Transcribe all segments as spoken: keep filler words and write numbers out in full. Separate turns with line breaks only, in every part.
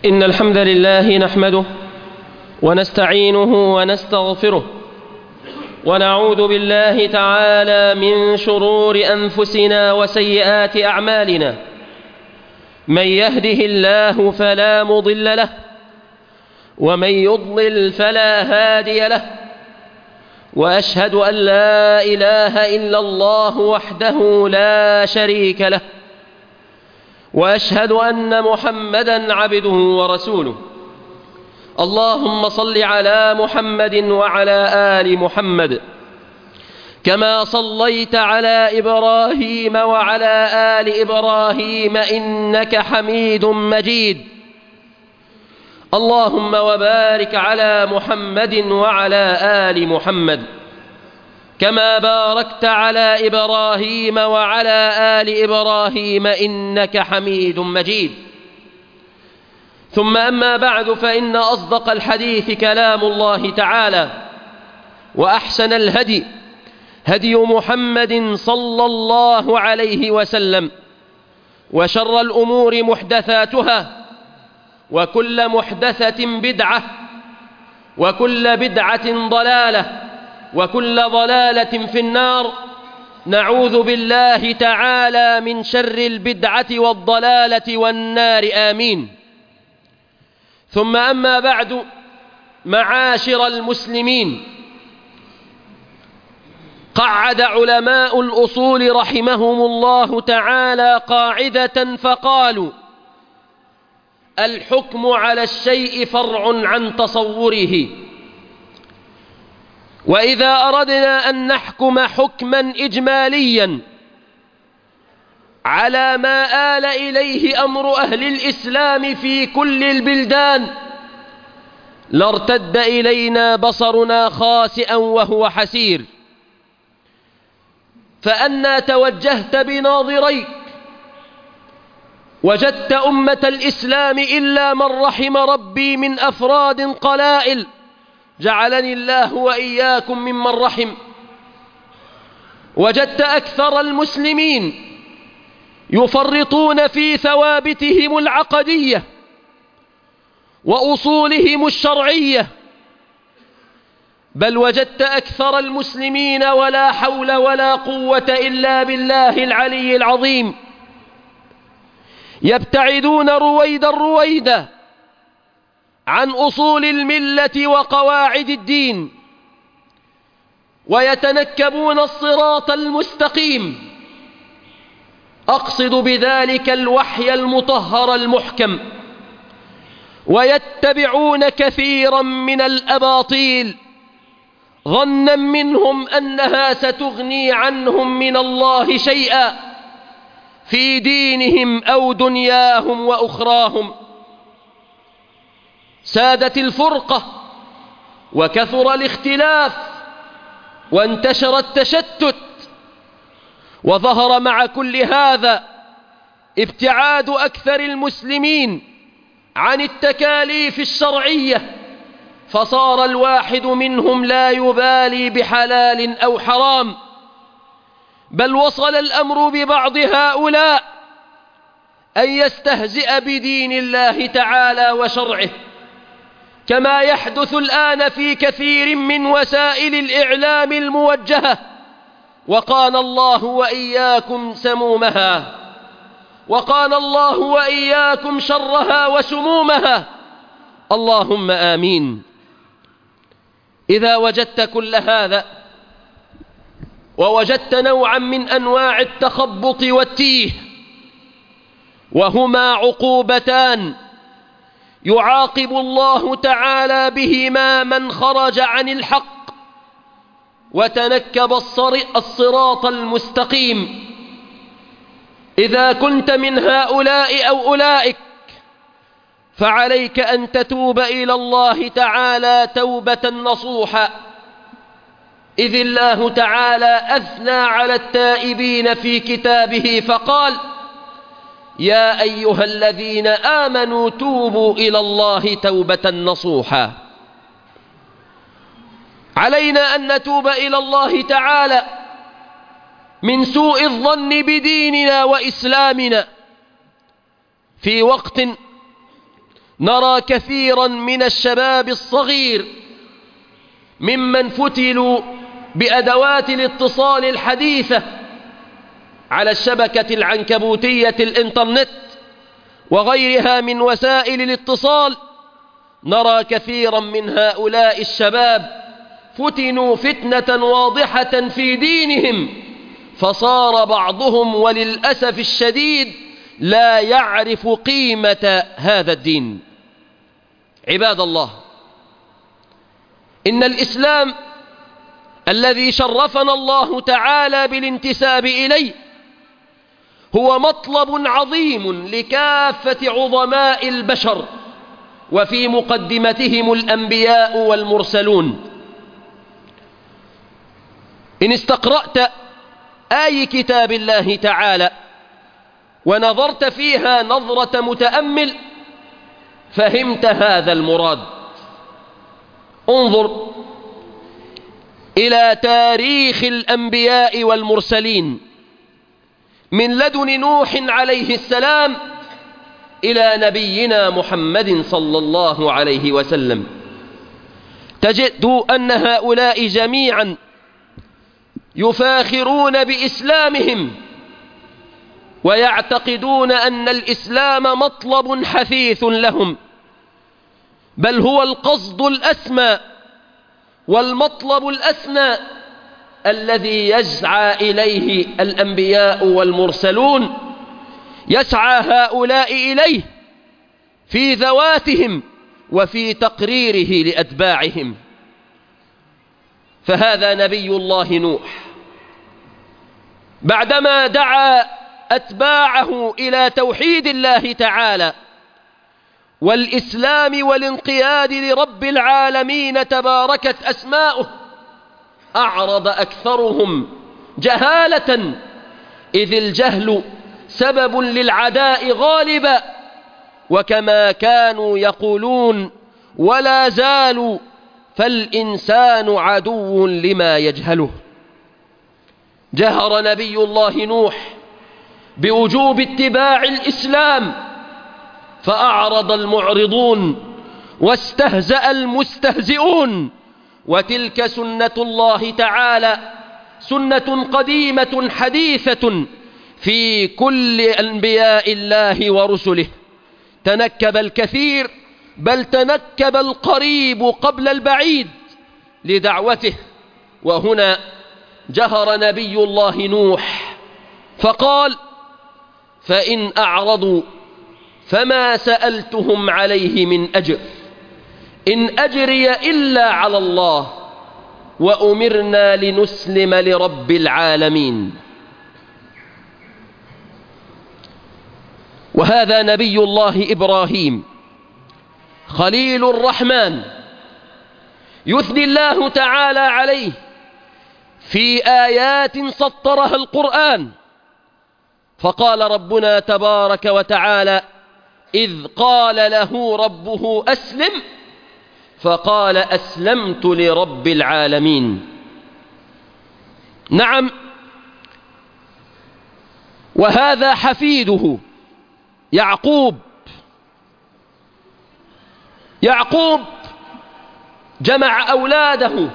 إن الحمد لله نحمده ونستعينه ونستغفره ونعوذ بالله تعالى من شرور أنفسنا وسيئات أعمالنا. من يهده الله فلا مضل له ومن يضلل فلا هادي له، وأشهد أن لا إله إلا الله وحده لا شريك له، وأشهد أن محمدًا عبده ورسوله. اللهم صل على محمد وعلى آل محمد كما صليت على إبراهيم وعلى آل إبراهيم إنك حميد مجيد. اللهم وبارك على محمد وعلى آل محمد كما باركت على إبراهيم وعلى آل إبراهيم إنك حميد مجيد. ثم أما بعد، فإن أصدق الحديث كلام الله تعالى، وأحسن الهدي هدي محمد صلى الله عليه وسلم، وشر الأمور محدثاتها، وكل محدثة بدعة، وكل بدعة ضلالة، وكل ضلالة في النار. نعوذ بالله تعالى من شر البدعة والضلالة والنار، آمين. ثم أما بعد، معاشر المسلمين، قعد علماء الأصول رحمهم الله تعالى قاعدة فقالوا: الحكم على الشيء فرع عن تصوره. وإذا أردنا أن نحكم حكما إجماليا على ما آل إليه أمر أهل الإسلام في كل البلدان، لارتد إلينا بصرنا خاسئا وهو حسير. فأنا توجهت بناظريك وجدت أمة الإسلام إلا من رحم ربي من أفراد قلائل، جعلني الله وإياكم ممن رحم. وجدت أكثر المسلمين يفرطون في ثوابتهم العقدية وأصولهم الشرعية، بل وجدت أكثر المسلمين ولا حول ولا قوة إلا بالله العلي العظيم يبتعدون رويدا رويدا عن أصول الملة وقواعد الدين، ويتنكبون الصراط المستقيم. أقصد بذلك الوحي المطهر المحكم، ويتبعون كثيرا من الأباطيل ظنا منهم أنها ستغني عنهم من الله شيئا في دينهم أو دنياهم وأخراهم. سادت الفرقة وكثر الاختلاف وانتشر التشتت، وظهر مع كل هذا ابتعاد أكثر المسلمين عن التكاليف الشرعية، فصار الواحد منهم لا يبالي بحلال أو حرام، بل وصل الأمر ببعض هؤلاء أن يستهزئ بدين الله تعالى وشرعه، كما يحدث الآن في كثير من وسائل الإعلام الموجهة. وقال الله وإياكم سمومها، وقال الله وإياكم شرها وسمومها، اللهم آمين. إذا وجدت كل هذا، ووجدت نوعا من أنواع التخبط والتيه، وهما عقوبتان يعاقب الله تعالى بهما من خرج عن الحق وتنكب الصراط المستقيم. إذا كنت من هؤلاء أو أولئك، فعليك أن تتوب إلى الله تعالى توبة نصوحا، إذ الله تعالى أثنى على التائبين في كتابه فقال: يا أيها الذين آمنوا توبوا إلى الله توبة نصوحا. علينا أن نتوب إلى الله تعالى من سوء الظن بديننا وإسلامنا في وقت نرى كثيرا من الشباب الصغير ممن فتلوا بأدوات الاتصال الحديثة على الشبكة العنكبوتية الإنترنت وغيرها من وسائل الاتصال. نرى كثيرا من هؤلاء الشباب فتنوا فتنة واضحة في دينهم، فصار بعضهم وللأسف الشديد لا يعرف قيمة هذا الدين. عباد الله، إن الإسلام الذي شرفنا الله تعالى بالانتساب إليه هو مطلب عظيم لكافة عظماء البشر، وفي مقدمتهم الأنبياء والمرسلون. إن استقرأت آي كتاب الله تعالى ونظرت فيها نظرة متأمل فهمت هذا المراد. انظر إلى تاريخ الأنبياء والمرسلين من لدن نوح عليه السلام إلى نبينا محمد صلى الله عليه وسلم، تجد أن هؤلاء جميعا يفاخرون بإسلامهم ويعتقدون أن الإسلام مطلب حثيث لهم، بل هو القصد الأسمى والمطلب الأسنى الذي يسعى إليه الأنبياء والمرسلون. يسعى هؤلاء إليه في ذواتهم وفي تقريره لأتباعهم. فهذا نبي الله نوح بعدما دعا أتباعه إلى توحيد الله تعالى والإسلام والانقياد لرب العالمين تباركت أسماؤه، أعرض أكثرهم جهالة، إذ الجهل سبب للعداء غالبا، وكما كانوا يقولون ولا زالوا فالإنسان عدو لما يجهله. جهر نبي الله نوح بوجوب اتباع الإسلام فأعرض المعرضون واستهزأ المستهزئون، وتلك سنة الله تعالى، سنة قديمة حديثة في كل أنبياء الله ورسله. تنكب الكثير بل تنكب القريب قبل البعيد لدعوته. وهنا جهر نبي الله نوح فقال: فإن أعرضوا فما سألتهم عليه من أجر إن أجري إلا على الله وأمرنا لنسلم لرب العالمين. وهذا نبي الله إبراهيم خليل الرحمن يثني الله تعالى عليه في آيات سطرها القرآن، فقال ربنا تبارك وتعالى: إذ قال له ربه أسلم فقال أسلمت لرب العالمين. نعم، وهذا حفيده يعقوب. يعقوب جمع أولاده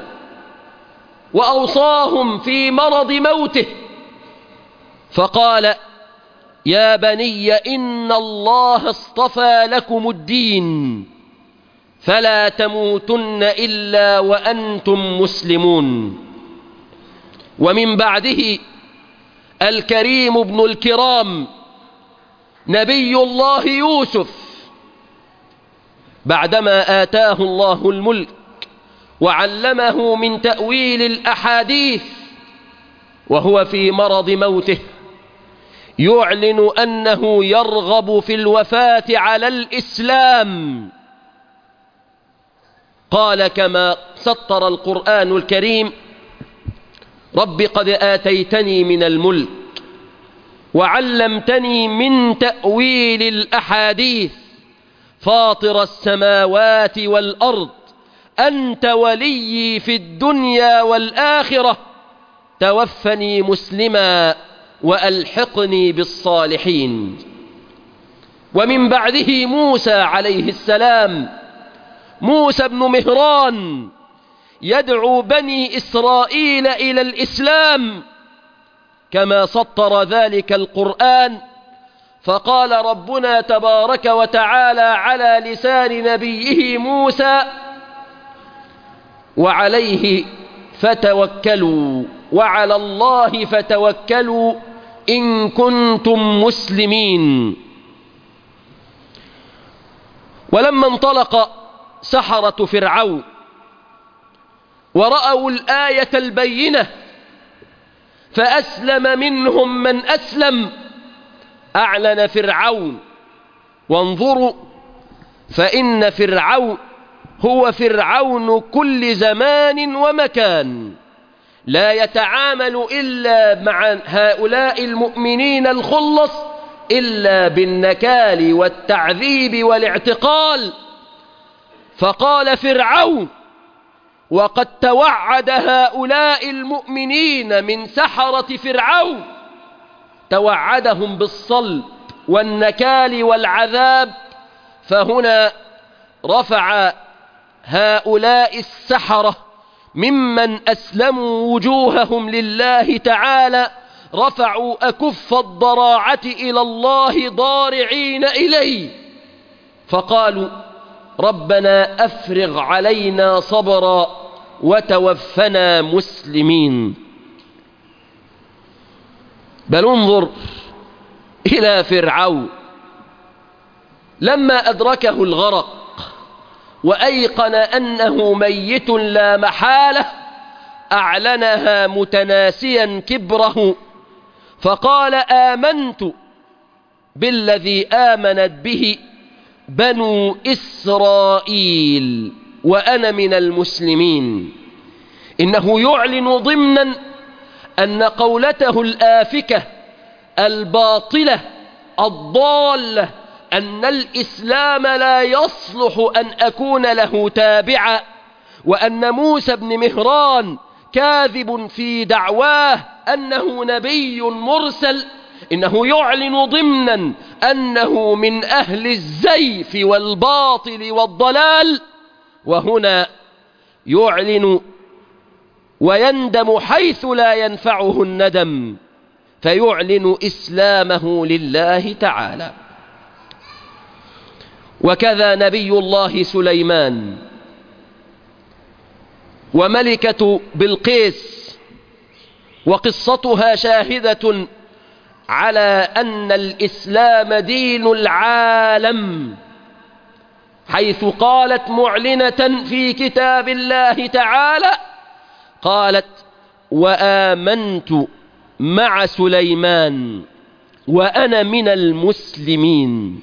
وأوصاهم في مرض موته فقال: يا بني إن الله اصطفى لكم الدين فلا تموتن إلا وأنتم مسلمون. ومن بعده الكريم ابن الكرام نبي الله يوسف بعدما آتاه الله الملك وعلمه من تأويل الأحاديث وهو في مرض موته يعلن أنه يرغب في الوفاة على الإسلام. قال كما سطر القرآن الكريم: رب قد آتيتني من الملك وعلمتني من تأويل الأحاديث فاطر السماوات والأرض أنت ولي في الدنيا والآخرة توفني مسلما وألحقني بالصالحين. ومن بعده موسى عليه السلام، موسى بن مهران يدعو بني إسرائيل إلى الإسلام كما سطر ذلك القرآن. فقال ربنا تبارك وتعالى على لسان نبيه موسى: وعليه فتوكلوا وعلى الله فتوكلوا إن كنتم مسلمين. ولما انطلق سحرة فرعون ورأوا الآية البينة فأسلم منهم من أسلم، أعلن فرعون: وانظروا فإن فرعون هو فرعون كل زمان ومكان، لا يتعامل إلا مع هؤلاء المؤمنين الخلص إلا بالنكال والتعذيب والاعتقال. فقال فرعون: وقد توعد هؤلاء المؤمنين من سحرة فرعون، توعدهم بالصلب والنكال والعذاب. فهنا رفع هؤلاء السحرة ممن أسلموا وجوههم لله تعالى، رفعوا أكف الضراعة إلى الله ضارعين إليه، فقالوا: ربنا أفرغ علينا صبرا وتوفنا مسلمين. بل انظر إلى فرعون لما أدركه الغرق وأيقن أنه ميت لا محالة، أعلنها متناسيا كبره، فقال: آمنت بالذي آمنت به بنو إسرائيل وأنا من المسلمين. إنه يعلن ضمنا أن قولته الآفكة الباطلة الضالة أن الإسلام لا يصلح أن أكون له تابعا، وأن موسى بن مهران كاذب في دعواه أنه نبي مرسل، إنه يعلن ضمنا أنه من أهل الزيف والباطل والضلال، وهنا يعلن ويندم حيث لا ينفعه الندم، فيعلن إسلامه لله تعالى. وكذا نبي الله سليمان وملكة بلقيس، وقصتها شاهدة على أن الإسلام دين العالم، حيث قالت معلنة في كتاب الله تعالى، قالت: وآمنت مع سليمان وأنا من المسلمين.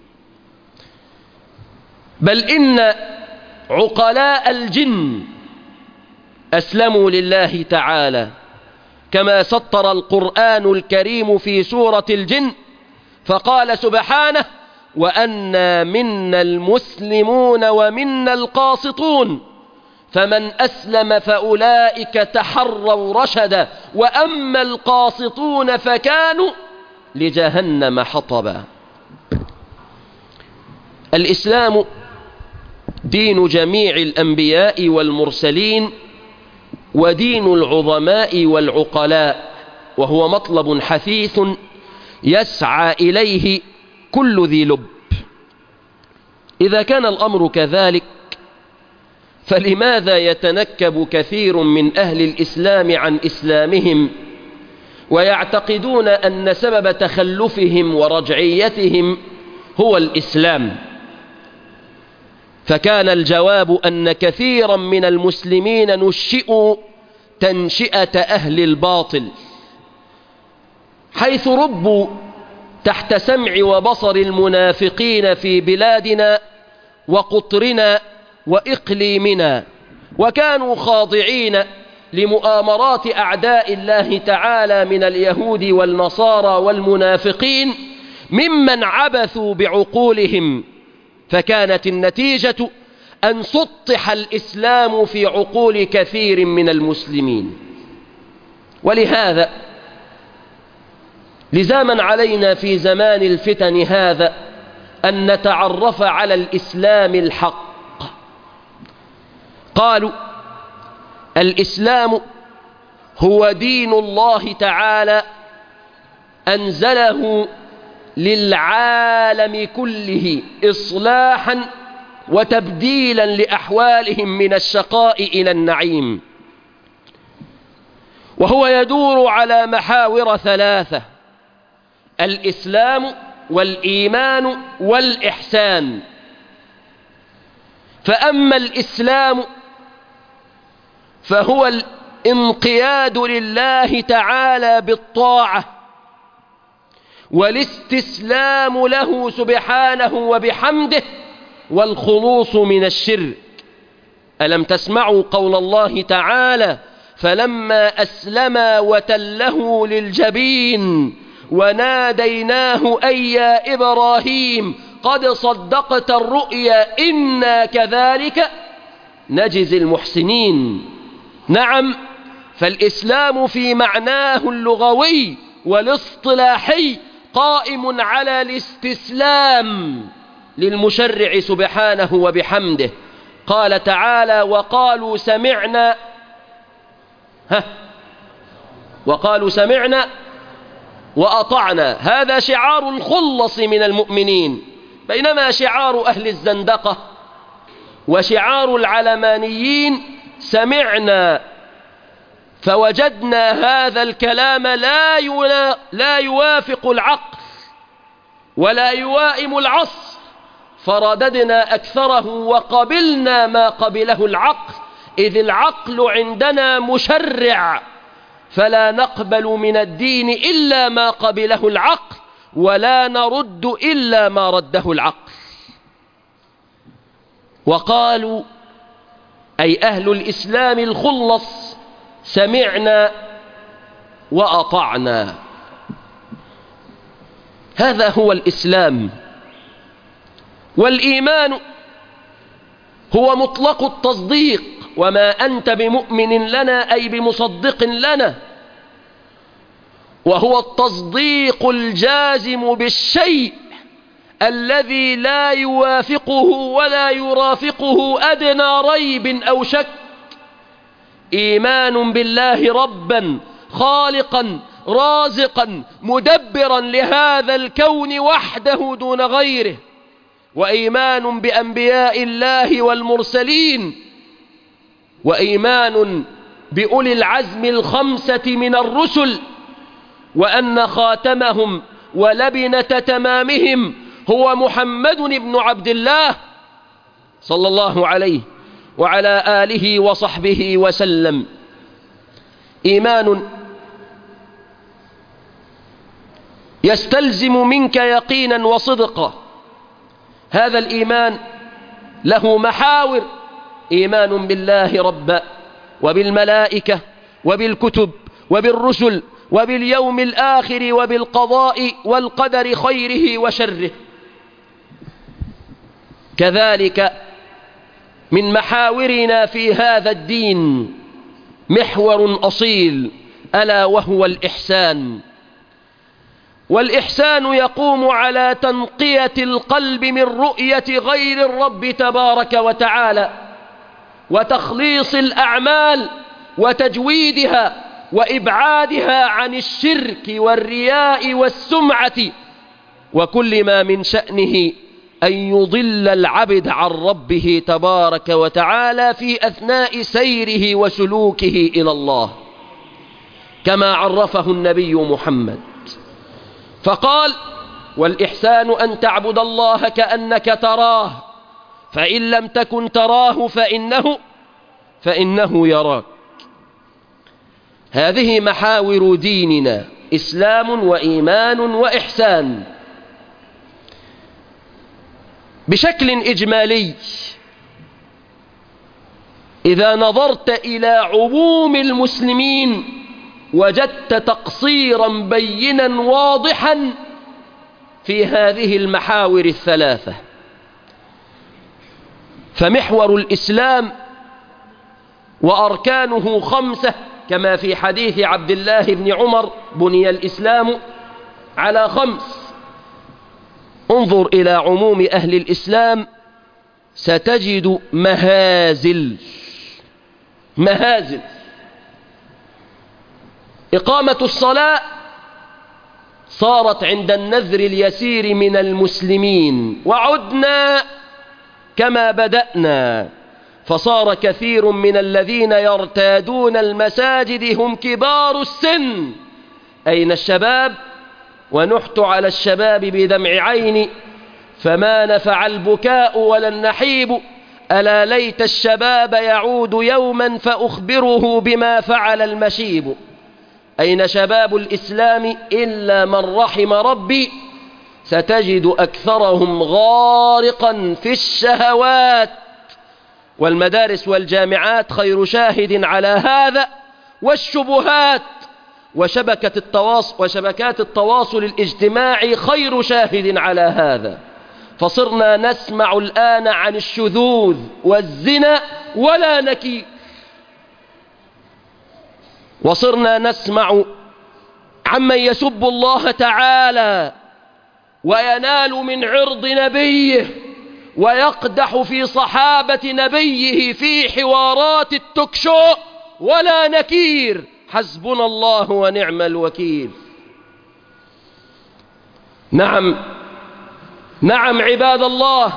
بل إن عقلاء الجن أسلموا لله تعالى، كما سطر القرآن الكريم في سورة الجن فقال سبحانه: وأنا منا المسلمون ومنا القاسطون فمن أسلم فأولئك تحروا رشدا وأما القاسطون فكانوا لجهنم حطبا. الإسلام دين جميع الأنبياء والمرسلين ودين العظماء والعقلاء، وهو مطلب حثيث يسعى إليه كل ذي لب. إذا كان الأمر كذلك فلماذا يتنكب كثير من أهل الإسلام عن إسلامهم ويعتقدون أن سبب تخلفهم ورجعيتهم هو الإسلام؟ فكان الجواب أن كثيرا من المسلمين نشئوا تنشئة أهل الباطل، حيث ربوا تحت سمع وبصر المنافقين في بلادنا وقطرنا وإقليمنا، وكانوا خاضعين لمؤامرات أعداء الله تعالى من اليهود والنصارى والمنافقين ممن عبثوا بعقولهم، فكانت النتيجة أن سطح الإسلام في عقول كثير من المسلمين. ولهذا لزاما علينا في زمان الفتن هذا أن نتعرف على الإسلام الحق. قالوا الإسلام هو دين الله تعالى أنزله للعالم كله إصلاحا وتبديلا لأحوالهم من الشقاء إلى النعيم، وهو يدور على محاور ثلاثة: الإسلام والإيمان والإحسان. فأما الإسلام فهو الانقياد لله تعالى بالطاعة والاستسلام له سبحانه وبحمده والخلوص من الشرك. ألم تسمعوا قول الله تعالى: فلما أسلما وتله للجبين وناديناه أي يا إبراهيم قد صدقت الرؤيا إنا كذلك نجزي المحسنين. نعم، فالإسلام في معناه اللغوي والاصطلاحي قائم على الاستسلام للمشرع سبحانه وبحمده. قال تعالى: وقالوا سمعنا ها وقالوا سمعنا وأطعنا. هذا شعار الخلص من المؤمنين، بينما شعار أهل الزندقة وشعار العلمانيين سمعنا فوجدنا هذا الكلام لا لا يوافق العقل ولا يوائم العصر فرددنا أكثره وقبلنا ما قبله العقل، إذ العقل عندنا مشرع، فلا نقبل من الدين إلا ما قبله العقل ولا نرد إلا ما رده العقل. وقالوا أي أهل الإسلام الخلص: سمعنا وأطعنا. هذا هو الإسلام. والإيمان هو مطلق التصديق، وما أنت بمؤمن لنا أي بمصدق لنا، وهو التصديق الجازم بالشيء الذي لا يوافقه ولا يرافقه أدنى ريب أو شك. إيمان بالله ربا خالقا رازقا مدبرا لهذا الكون وحده دون غيره، وإيمان بأنبياء الله والمرسلين، وإيمان بأولي العزم الخمسة من الرسل، وأن خاتمهم ولبنة تمامهم هو محمد بن عبد الله صلى الله عليه وعلى آله وصحبه وسلم. إيمان يستلزم منك يقينا وصدقا. هذا الإيمان له محاور: إيمان بالله ربا، وبالملائكة، وبالكتب، وبالرسل، وباليوم الآخر، وبالقضاء والقدر خيره وشره. كذلك من محاورنا في هذا الدين محور أصيل، ألا وهو الإحسان. والإحسان يقوم على تنقية القلب من رؤية غير الرب تبارك وتعالى، وتخليص الأعمال وتجويدها وإبعادها عن الشرك والرياء والسمعة وكل ما من شأنه أن يضل العبد عن ربه تبارك وتعالى في أثناء سيره وسلوكه إلى الله، كما عرفه النبي محمد فقال: والإحسان أن تعبد الله كأنك تراه، فإن لم تكن تراه فإنه فإنه يراك. هذه محاور ديننا: إسلام وإيمان وإحسان. بشكل إجمالي، إذا نظرت إلى عموم المسلمين وجدت تقصيرا بينا واضحا في هذه المحاور الثلاثة. فمحور الإسلام وأركانه خمسة، كما في حديث عبد الله بن عمر: بني الإسلام على خمس: انظر إلى عموم أهل الإسلام ستجد مهازل مهازل. إقامة الصلاة صارت عند النذر اليسير من المسلمين، وعدنا كما بدأنا، فصار كثير من الذين يرتادون المساجد هم كبار السن. أين الشباب؟ ونحت على الشباب بدمع عيني، فما نفع البكاء ولا النحيب، ألا ليت الشباب يعود يوما فأخبره بما فعل المشيب. أين شباب الإسلام إلا من رحم ربي؟ ستجد أكثرهم غارقا في الشهوات. والمدارس والجامعات خير شاهد على هذا، والشبهات وشبكة التواصل وشبكات التواصل الاجتماعي خير شاهد على هذا. فصرنا نسمع الآن عن الشذوذ والزنا ولا نكير، وصرنا نسمع عمن يسب الله تعالى وينال من عرض نبيه ويقدح في صحابة نبيه في حوارات التوكشو ولا نكير. حسبنا الله ونعم الوكيل. نعم نعم عباد الله،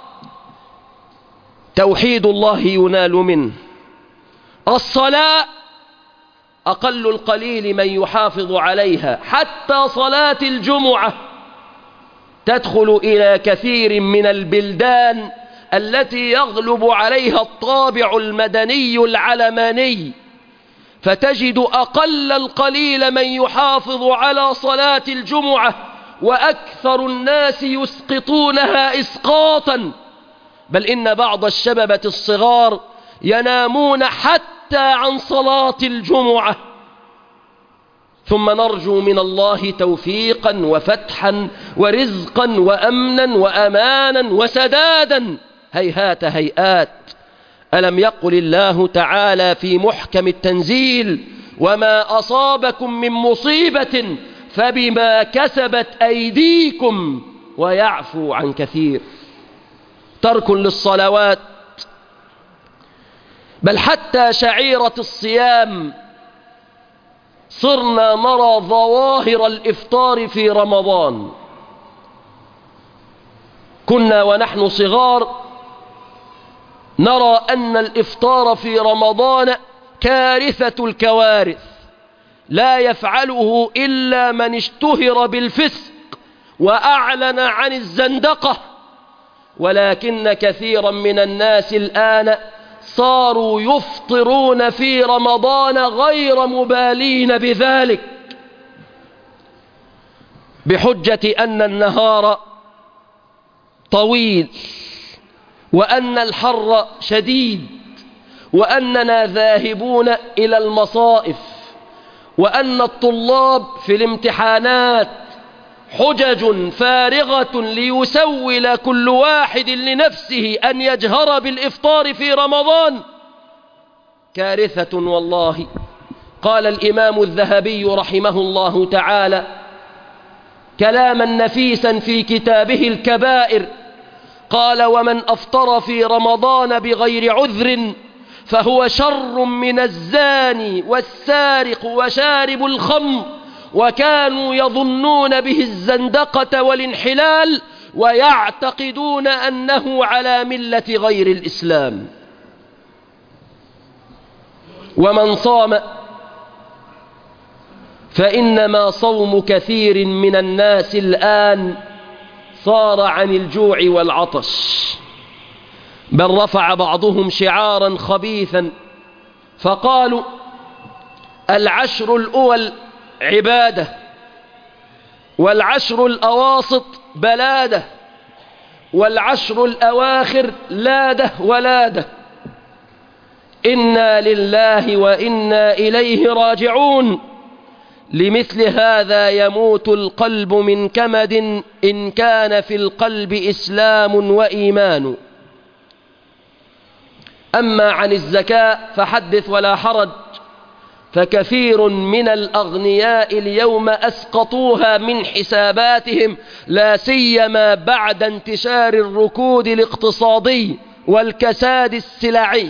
توحيد الله ينال منه. الصلاة أقل القليل من يحافظ عليها، حتى صلاة الجمعة تدخل إلى كثير من البلدان التي يغلب عليها الطابع المدني العلماني، فتجد أقل القليل من يحافظ على صلاة الجمعة، وأكثر الناس يسقطونها إسقاطا، بل إن بعض الشببة الصغار ينامون حتى عن صلاة الجمعة. ثم نرجو من الله توفيقا وفتحا ورزقا وأمنا وأمانا وسدادا. هيهات هيئات. ألم يقل الله تعالى في محكم التنزيل: وما أصابكم من مصيبة فبما كسبت أيديكم ويعفو عن كثير. ترك للصلوات، بل حتى شعيرة الصيام صرنا نرى ظواهر الإفطار في رمضان. كنا ونحن صغار نرى أن الإفطار في رمضان كارثة الكوارث، لا يفعله إلا من اشتهر بالفسق وأعلن عن الزندقة. ولكن كثيرا من الناس الآن صاروا يفطرون في رمضان غير مبالين بذلك، بحجة أن النهار طويل وأن الحر شديد وأننا ذاهبون إلى المصائف وأن الطلاب في الامتحانات. حجج فارغة ليسول كل واحد لنفسه أن يجهر بالإفطار في رمضان. كارثة والله. قال الإمام الذهبي رحمه الله تعالى كلاما نفيسا في كتابه الكبائر، قال: ومن أفطر في رمضان بغير عذر فهو شر من الزاني والسارق وشارب الخمر، وكانوا يظنون به الزندقة والانحلال ويعتقدون أنه على ملة غير الإسلام. ومن صام فإنما صوم كثير من الناس الآن صار عن الجوع والعطش، بل رفع بعضهم شعارا خبيثا فقالوا: العشر الأول عبادة، والعشر الأواسط بلادة، والعشر الأواخر لادة ولادة. إنا لله وإنا إليه راجعون. لمثل هذا يموت القلب من كمد إن كان في القلب إسلام وإيمان. أما عن الزكاة فحدث ولا حرج، فكثير من الأغنياء اليوم أسقطوها من حساباتهم، لا سيما بعد انتشار الركود الاقتصادي والكساد السلعي،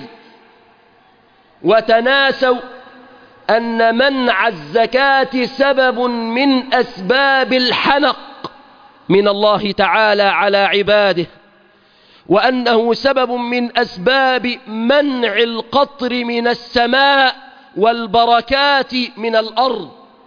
وتناسوا أن منع الزكاة سبب من أسباب الحنق من الله تعالى على عباده، وأنه سبب من أسباب منع القطر من السماء والبركات من الأرض.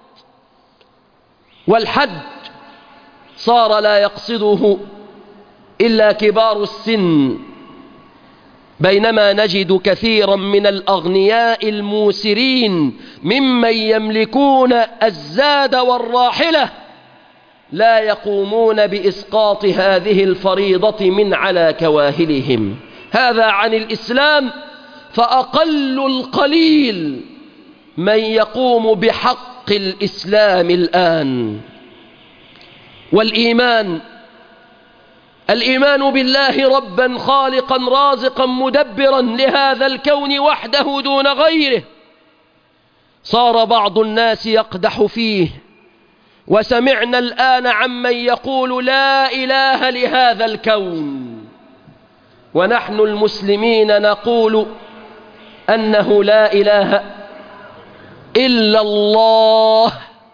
والحج صار لا يقصده إلا كبار السن، بينما نجد كثيرا من الأغنياء الموسرين ممن يملكون الزاد والراحلة لا يقومون بإسقاط هذه الفريضة من على كواهلهم. هذا عن الإسلام، فأقل القليل من يقوم بحق الإسلام الآن. والإيمان، الإيمان بالله ربا خالقا رازقا مدبرا لهذا الكون وحده دون غيره، صار بعض الناس يقدح فيه، وسمعنا الآن عمن يقول لا إله لهذا الكون، ونحن المسلمين نقول أنه لا إله إلا الله.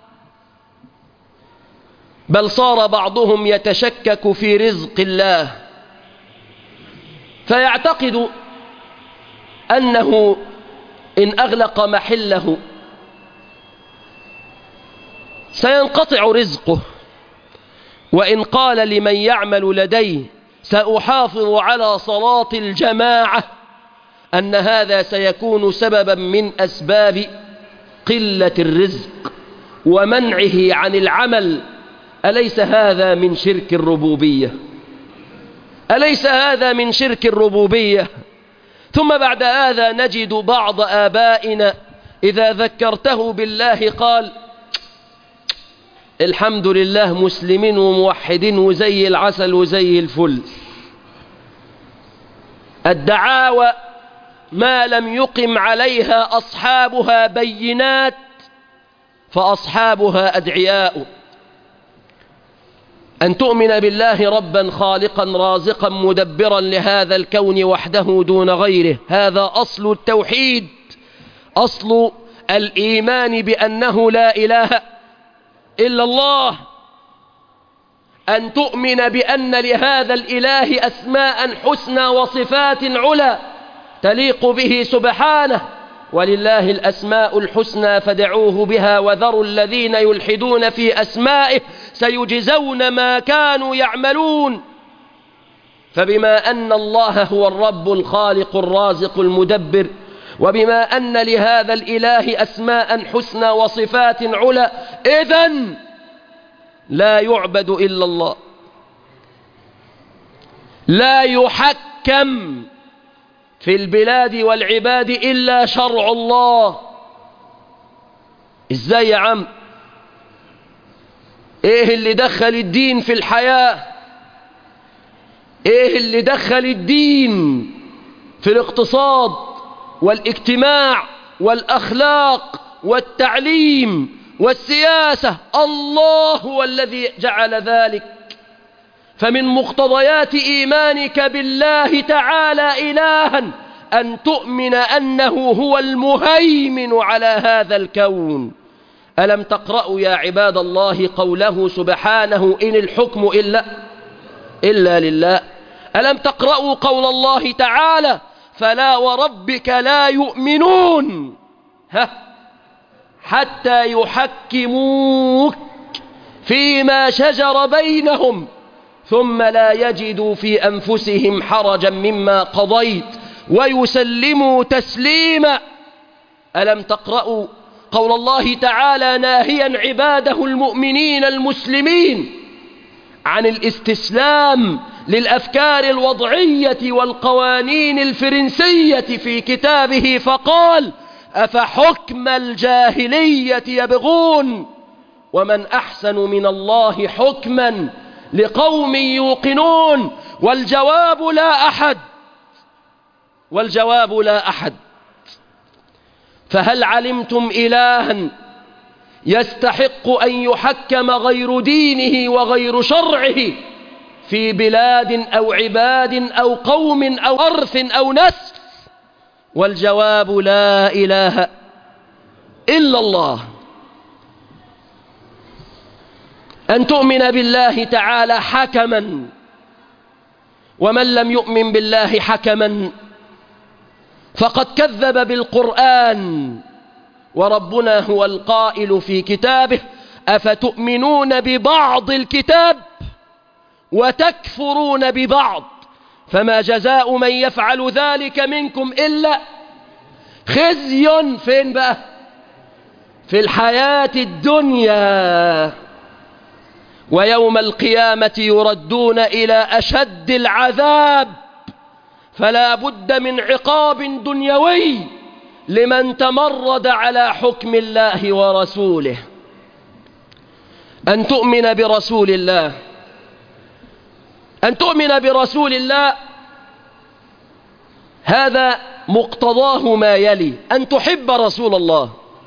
بل صار بعضهم يتشكك في رزق الله، فيعتقد أنه إن أغلق محله سينقطع رزقه، وإن قال لمن يعمل لديه سأحافظ على صلاة الجماعة أن هذا سيكون سببا من أسباب قلة الرزق ومنعه عن العمل. أليس هذا من شرك الربوبية؟ أليس هذا من شرك الربوبية؟ ثم بعد هذا نجد بعض آبائنا إذا ذكرته بالله قال الحمد لله مسلمين وموحدين وزي العسل وزي الفل. الدعاوى ما لم يقم عليها أصحابها بينات فأصحابها أدعياء. أن تؤمن بالله ربا خالقا رازقا مدبرا لهذا الكون وحده دون غيره، هذا أصل التوحيد، أصل الإيمان بأنه لا إله إلا الله. أن تؤمن بأن لهذا الإله أسماء حسنى وصفات علا تليق به سبحانه، ولله الأسماء الحسنى فادعوه بها وذروا الذين يلحدون في أسمائه سيجزون ما كانوا يعملون. فبما أن الله هو الرب الخالق الرازق المدبر، وبما أن لهذا الإله أسماء حسنى وصفات علا، إذن لا يعبد إلا الله، لا يحكم في البلاد والعباد إلا شرع الله. إزاي يا عم؟ إيه اللي دخل الدين في الحياة؟ إيه اللي دخل الدين في الاقتصاد والاجتماع والأخلاق والتعليم والسياسة؟ الله هو الذي جعل ذلك. فمن مقتضيات إيمانك بالله تعالى إلها أن تؤمن أنه هو المهيمن على هذا الكون. ألم تقرأوا يا عباد الله قوله سبحانه إن الحكم إلا إلا لله؟ ألم تقرأوا قول الله تعالى فلا وربك لا يؤمنون ها حتى يحكموك فيما شجر بينهم ثم لا يجدوا في أنفسهم حرجا مما قضيت ويسلموا تسليما؟ ألم تقرأوا قول الله تعالى ناهيا عباده المؤمنين المسلمين عن الاستسلام للأفكار الوضعية والقوانين الفرنسية في كتابه فقال أفحكم الجاهلية يبغون ومن أحسن من الله حكما لقوم يوقنون؟ والجواب لا أحد، والجواب لا أحد. فهل علمتم إلها يستحق أن يحكم غير دينه وغير شرعه في بلاد أو عباد أو قوم أو أرث أو نسل؟ والجواب لا إله إلا الله. أن تؤمن بالله تعالى حكما، ومن لم يؤمن بالله حكما فقد كذب بالقرآن. وربنا هو القائل في كتابه: أفتؤمنون ببعض الكتاب وتكفرون ببعض، فما جزاء من يفعل ذلك منكم إلا خزي فين بقى؟ في الحياة الدنيا، ويوم القيامة يردون إلى أشد العذاب، فلا بد من عقاب دنيوي لمن تمرد على حكم الله ورسوله. أن تؤمن برسول الله، أن تؤمن برسول الله هذا مقتضاه ما يلي: أن تحب رسول الله.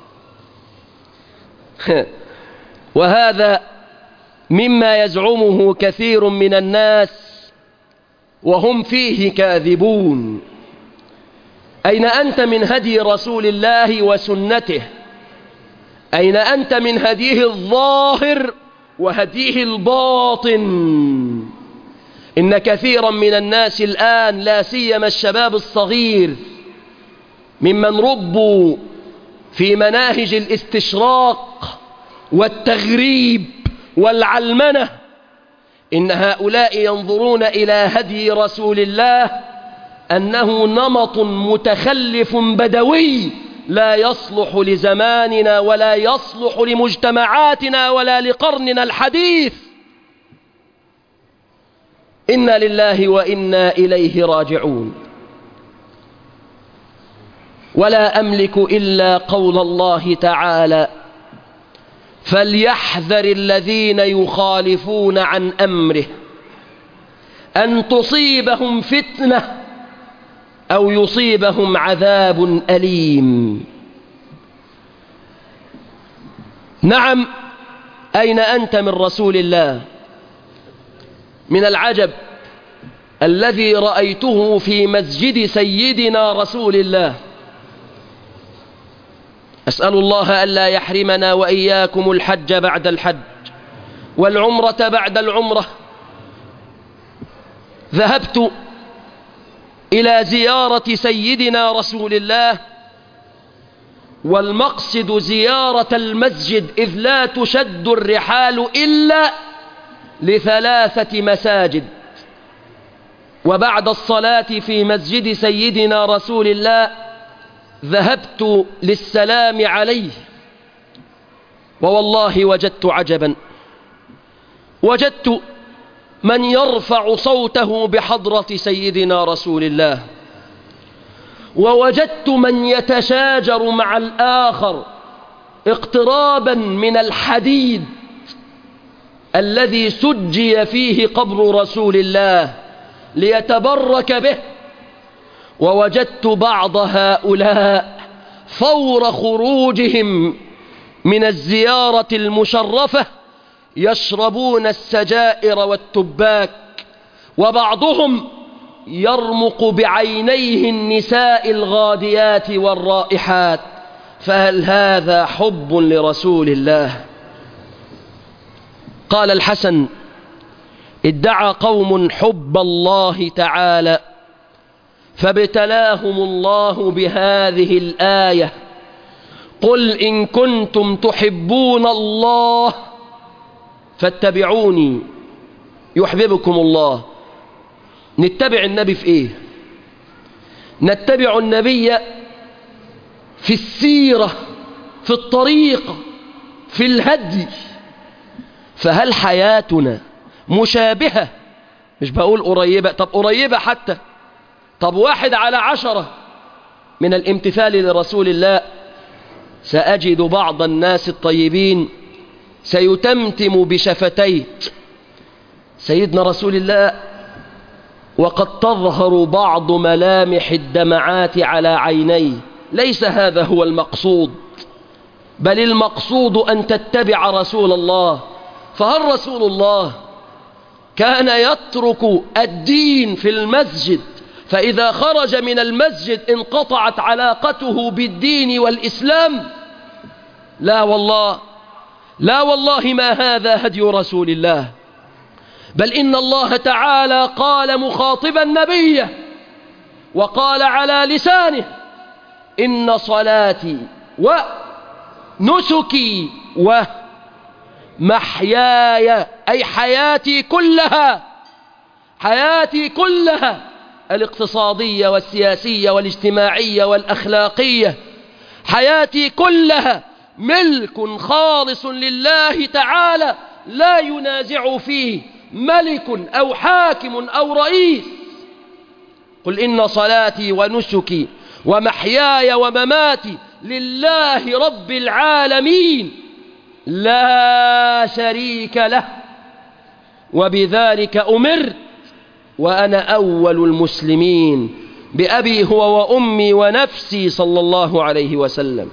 وهذا مما يزعمه كثير من الناس وهم فيه كاذبون. أين أنت من هدي رسول الله وسنته؟ أين أنت من هديه الظاهر وهديه الباطن؟ إن كثيرا من الناس الآن، لا سيما الشباب الصغير، ممن ربوا في مناهج الاستشراق والتغريب والعلمنة، إن هؤلاء ينظرون إلى هدي رسول الله أنه نمط متخلف بدوي لا يصلح لزماننا ولا يصلح لمجتمعاتنا ولا لقرننا الحديث. إنا لله وإنا إليه راجعون. ولا أملك إلا قول الله تعالى: فليحذر الذين يخالفون عن أمره أن تصيبهم فتنة أو يصيبهم عذاب أليم. نعم، أين أنت من رسول الله؟ من العجب الذي رأيته في مسجد سيدنا رسول الله. أسأل الله ألا يحرمنا وإياكم الحج بعد الحج والعمرة بعد العمرة. ذهبت إلى زيارة سيدنا رسول الله، والمقصد زيارة المسجد، إذ لا تشد الرحال إلا لثلاثة مساجد. وبعد الصلاة في مسجد سيدنا رسول الله ذهبت للسلام عليه، ووالله وجدت عجبا. وجدت من يرفع صوته بحضرة سيدنا رسول الله، ووجدت من يتشاجر مع الآخر اقترابا من الحديد الذي سجي فيه قبر رسول الله ليتبرك به. ووجدت بعض هؤلاء فور خروجهم من الزيارة المشرفة يشربون السجائر والتباك، وبعضهم يرمق بعينيه النساء الغاديات والرائحات. فهل هذا حب لرسول الله؟ قال الحسن: ادعى قوم حب الله تعالى فابتلاهم الله بهذه الآية: قل إن كنتم تحبون الله فاتبعوني يحببكم الله. نتبع النبي في ايه؟ نتبع النبي في السيرة، في الطريقة، في الهدي. فهل حياتنا مشابهة؟ مش بقول قريبة، طب قريبة حتى، طب واحد على عشرة من الامتثال لرسول الله. سأجد بعض الناس الطيبين سيتمتم بشفتيه سيدنا رسول الله وقد تظهر بعض ملامح الدمعات على عينيه، ليس هذا هو المقصود، بل المقصود أن تتبع رسول الله. فهل رسول الله كان يترك الدين في المسجد فإذا خرج من المسجد انقطعت علاقته بالدين والإسلام؟ لا والله، لا والله، ما هذا هدي رسول الله. بل إن الله تعالى قال مخاطبا نبيه وقال على لسانه: إن صلاتي ونسكي ومحياي، أي حياتي كلها، حياتي كلها الاقتصادية والسياسية والاجتماعية والأخلاقية، حياتي كلها ملك خالص لله تعالى لا ينازع فيه ملك أو حاكم أو رئيس. قل إن صلاتي ونسكي ومحياي ومماتي لله رب العالمين لا شريك له وبذلك أمرت وأنا أول المسلمين، بأبي هو وأمي ونفسي صلى الله عليه وسلم.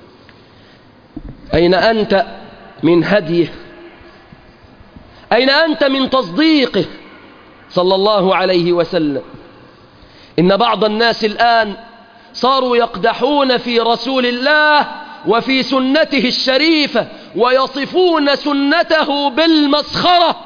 أين أنت من هديه؟ أين أنت من تصديقه صلى الله عليه وسلم؟ إن بعض الناس الآن صاروا يقدحون في رسول الله وفي سنته الشريفة ويصفون سنته بالمسخرة.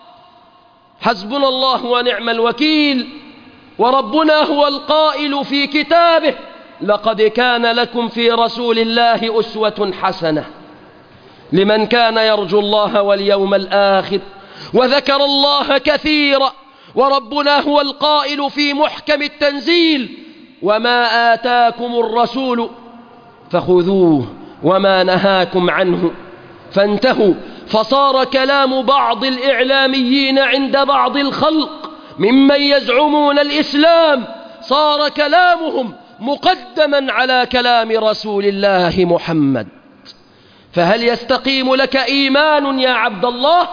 حسبنا الله ونعم الوكيل، وربنا هو القائل في كتابه: لقد كان لكم في رسول الله أسوة حسنة لمن كان يرجو الله واليوم الآخر وذكر الله كثيرا. وربنا هو القائل في محكم التنزيل: وما آتاكم الرسول فخذوه وما نهاكم عنه فانتهوا. فصار كلام بعض الإعلاميين عند بعض الخلق ممن يزعمون الإسلام، صار كلامهم مقدما على كلام رسول الله محمد. فهل يستقيم لك إيمان يا عبد الله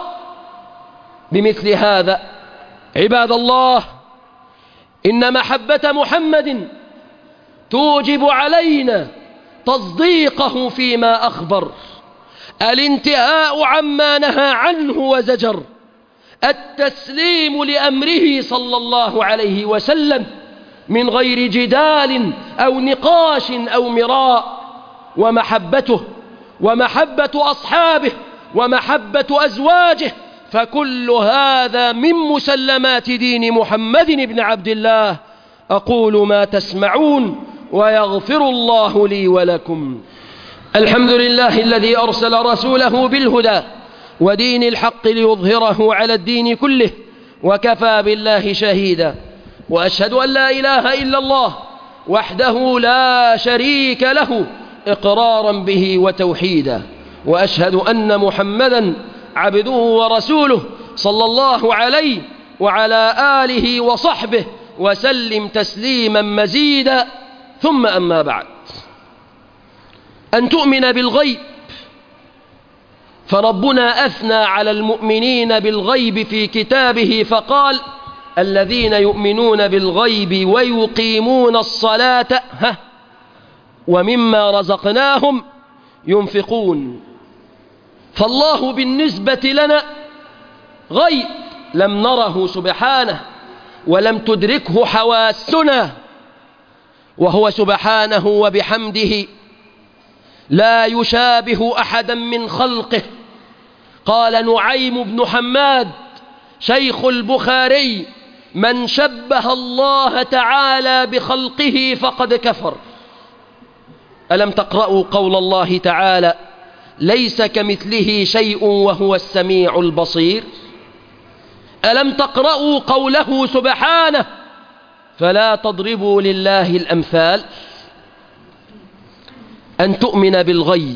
بمثل هذا؟ عباد الله، إن محبة محمد توجب علينا تصديقه فيما أخبر، الانتهاء عما نهى عنه وزجر، التسليم لأمره صلى الله عليه وسلم من غير جدال أو نقاش أو مراء، ومحبته ومحبة أصحابه ومحبة أزواجه، فكل هذا من مسلمات دين محمد بن عبد الله. أقول ما تسمعون ويغفر الله لي ولكم. الحمد لله الذي أرسل رسوله بالهدى ودين الحق ليظهره على الدين كله، وكفى بالله شهيدا. وأشهد أن لا إله إلا الله وحده لا شريك له إقرارا به وتوحيدا، وأشهد أن محمدا عبده ورسوله صلى الله عليه وعلى آله وصحبه وسلم تسليما مزيدا. ثم أما بعد، أن تؤمن بالغيب، فربنا أثنى على المؤمنين بالغيب في كتابه فقال: الذين يؤمنون بالغيب ويقيمون الصلاة ها ومما رزقناهم ينفقون. فالله بالنسبة لنا غيب لم نره سبحانه ولم تدركه حواسنا، وهو سبحانه وبحمده لا يشابه أحدا من خلقه. قال نعيم بن حماد شيخ البخاري: من شبه الله تعالى بخلقه فقد كفر. ألم تقرأوا قول الله تعالى: ليس كمثله شيء وهو السميع البصير؟ ألم تقرأوا قوله سبحانه: فلا تضربوا لله الأمثال؟ أن تؤمن بالغيب،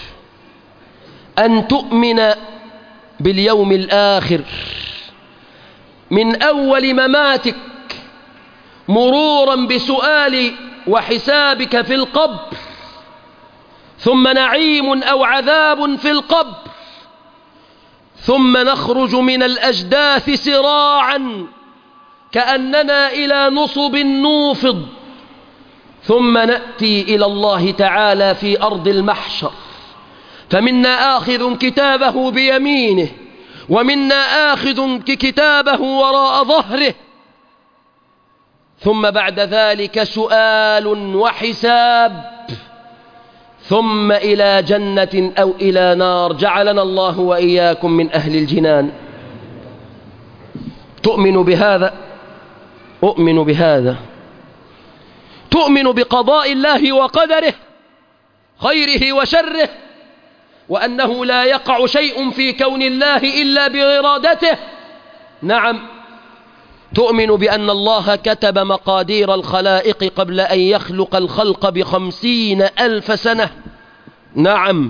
أن تؤمن باليوم الآخر، من أول مماتك مرورا بسؤال وحسابك في القبر، ثم نعيم أو عذاب في القبر، ثم نخرج من الأجداث سراعا كأننا إلى نصب نوفض، ثم نأتي إلى الله تعالى في أرض المحشر، فمنا آخذ كتابه بيمينه ومنا آخذ كتابه وراء ظهره، ثم بعد ذلك سؤال وحساب، ثم إلى جنة أو إلى نار. جعلنا الله وإياكم من أهل الجنان. تؤمن بهذا؟ أؤمن بهذا. تؤمن بقضاء الله وقدره خيره وشره، وأنه لا يقع شيء في كون الله إلا بإرادته؟ نعم. تؤمن بأن الله كتب مقادير الخلائق قبل أن يخلق الخلق بخمسين ألف سنة؟ نعم.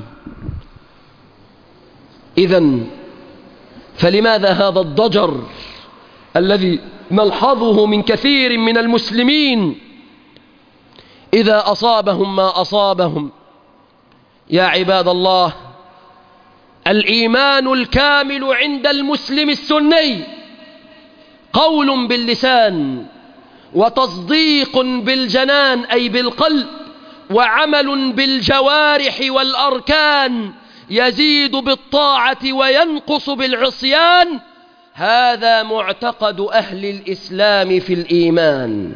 إذن فلماذا هذا الضجر الذي نلحظه من كثير من المسلمين إذا أصابهم ما أصابهم؟ يا عباد الله، الإيمان الكامل عند المسلم السني قول باللسان وتصديق بالجنان أي بالقلب، وعمل بالجوارح والأركان، يزيد بالطاعة وينقص بالعصيان. هذا معتقد أهل الإسلام في الإيمان.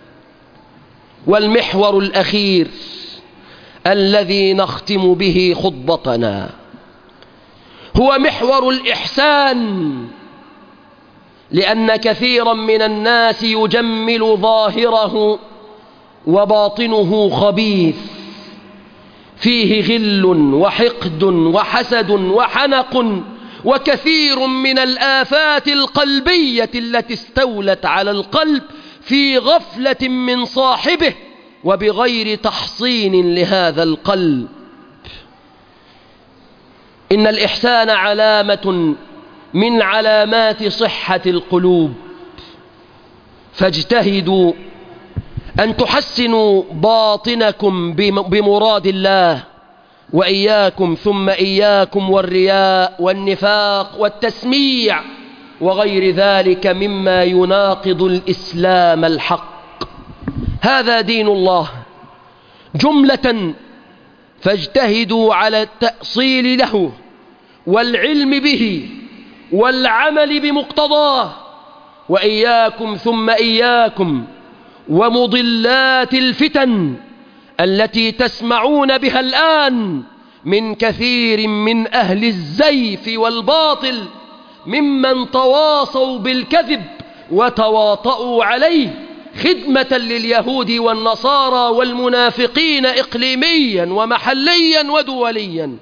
والمحور الأخير الذي نختم به خطبتنا هو محور الإحسان، لأن كثيرا من الناس يجمل ظاهره وباطنه خبيث، فيه غل وحقد وحسد وحنق وكثير من الآفات القلبية التي استولت على القلب في غفلة من صاحبه وبغير تحصين لهذا القلب. إن الإحسان علامة من علامات صحة القلوب، فاجتهدوا أن تحسنوا باطنكم بمراد الله، وإياكم ثم إياكم والرياء والنفاق والتسميع وغير ذلك مما يناقض الإسلام الحق. هذا دين الله جملة، فاجتهدوا على التأصيل له والعلم به والعمل بمقتضاه، وإياكم ثم إياكم ومضلات الفتن التي تسمعون بها الآن من كثير من أهل الزيف والباطل، ممن تواصوا بالكذب وتواطؤوا عليه خدمة لليهود والنصارى والمنافقين إقليميا ومحليا ودوليا.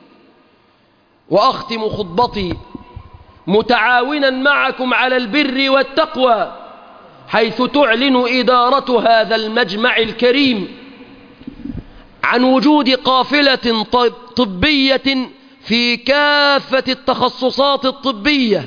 وأختم خطبتي متعاونا معكم على البر والتقوى، حيث تعلن إدارة هذا المجمع الكريم عن وجود قافلة طبية في كافة التخصصات الطبية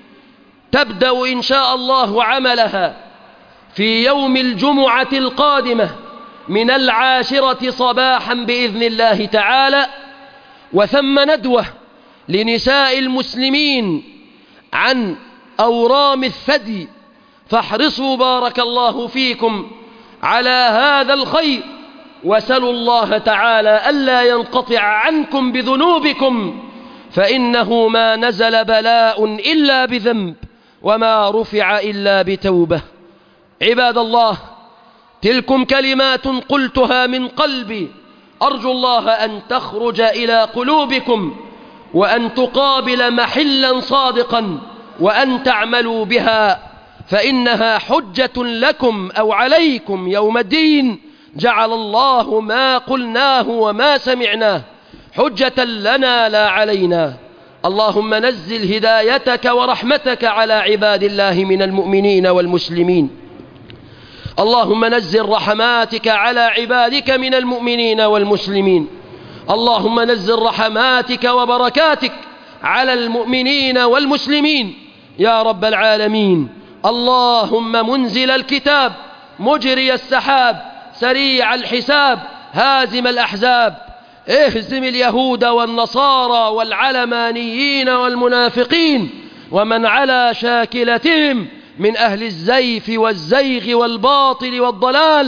تبدأ إن شاء الله عملها في يوم الجمعة القادمة من العاشرة صباحا بإذن الله تعالى. وثم ندوة لنساء المسلمين عن أورام الثدي، فاحرصوا بارك الله فيكم على هذا الخير، وسلوا الله تعالى ألا ينقطع عنكم بذنوبكم، فإنه ما نزل بلاء إلا بذنب وما رفع إلا بتوبة. عباد الله، تلكم كلمات قلتها من قلبي، أرجو الله أن تخرج إلى قلوبكم وأن تقابل محلا صادقا وأن تعملوا بها، فإنها حجة لكم أو عليكم يوم الدين. جعل الله ما قلناه وما سمعناه حجة لنا لا علينا. اللهم نزل هدايتك ورحمتك على عباد الله من المؤمنين والمسلمين. اللهم نزل رحماتك على عبادك من المؤمنين والمسلمين. اللهم نزل رحماتك وبركاتك على المؤمنين والمسلمين يا رب العالمين. اللهم منزل الكتاب، مجري السحاب، سريع الحساب، هازم الأحزاب، اهزم اليهود والنصارى والعلمانيين والمنافقين ومن على شاكلتهم من أهل الزيف والزيغ والباطل والضلال،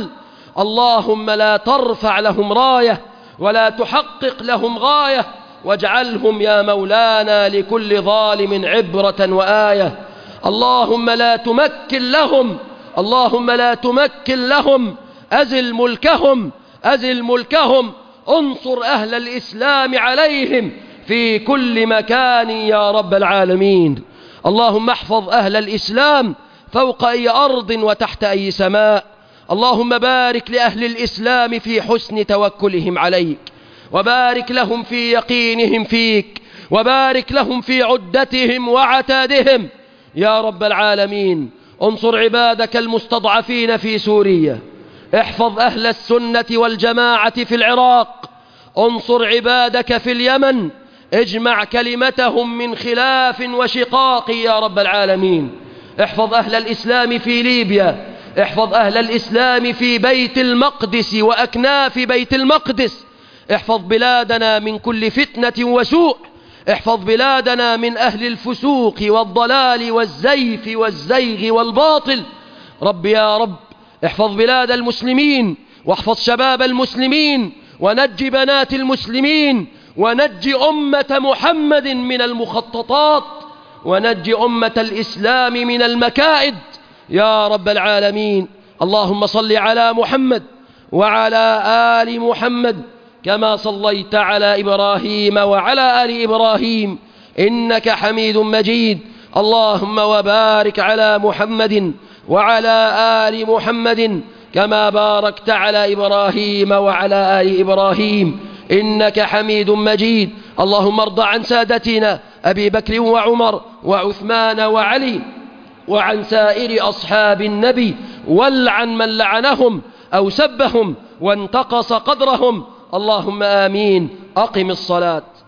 اللهم لا ترفع لهم راية ولا تحقق لهم غاية، واجعلهم يا مولانا لكل ظالم عبرة وآية. اللهم لا تمكن لهم اللهم لا تمكن لهم أزل ملكهم أزل ملكهم انصر أهل الإسلام عليهم في كل مكان يا رب العالمين. اللهم احفظ أهل الإسلام فوق أي أرض وتحت أي سماء. اللهم بارك لأهل الإسلام في حسن توكلهم عليك، وبارك لهم في يقينهم فيك، وبارك لهم في عدتهم وعتادهم يا رب العالمين. انصر عبادك المستضعفين في سوريا، احفظ أهل السنة والجماعة في العراق، انصر عبادك في اليمن، اجمع كلمتهم من خلاف وشقاق يا رب العالمين. احفظ أهل الإسلام في ليبيا، احفظ أهل الإسلام في بيت المقدس وأكناف بيت المقدس، احفظ بلادنا من كل فتنة وسوء، احفظ بلادنا من أهل الفسوق والضلال والزيف والزيغ والباطل. رب يا رب احفظ بلاد المسلمين، واحفظ شباب المسلمين، ونج بنات المسلمين، ونج أمة محمد من المخططات، ونج أمة الإسلام من المكائد يا رب العالمين. اللهم صل على محمد وعلى آل محمد كما صليت على إبراهيم وعلى آل إبراهيم إنك حميد مجيد. اللهم وبارك على محمد وعلى آل محمد كما باركت على إبراهيم وعلى آل إبراهيم إنك حميد مجيد. اللهم ارض عن سادتنا أبي بكر وعمر وعثمان وعلي وعن سائر أصحاب النبي، والعن من لعنهم أو سبهم وانتقص قدرهم. اللهم آمين. أقم الصلاة.